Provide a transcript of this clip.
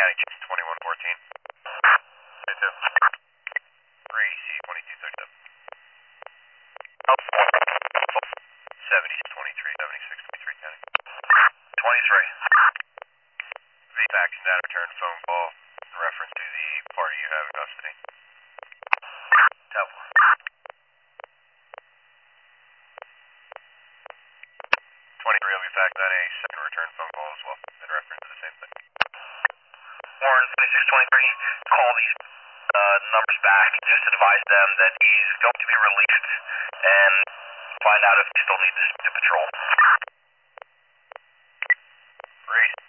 Attic 2114. 3 C2237. 70 23 76 23 County. 23. VFAX and data return phone call in reference to the party you have in custody. Temple. 23 will be faxed out a second return phone call as well in reference to the same thing. Warren 2623, call these numbers back. Just advise them that he's going to be released and find out if he still needs to patrol. Great.